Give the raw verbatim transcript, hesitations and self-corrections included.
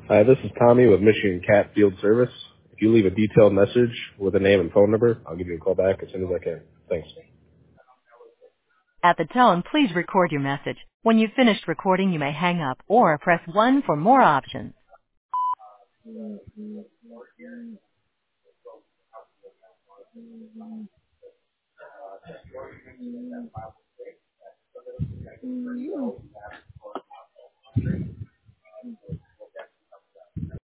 Hi, this is Tommy with Michigan Cat Field Service. If you leave a detailed message with a name and phone number, I'll give you a call back as soon as I can. Thanks. At the tone, please record your message. When you've finished recording, you may hang up or press one for more options.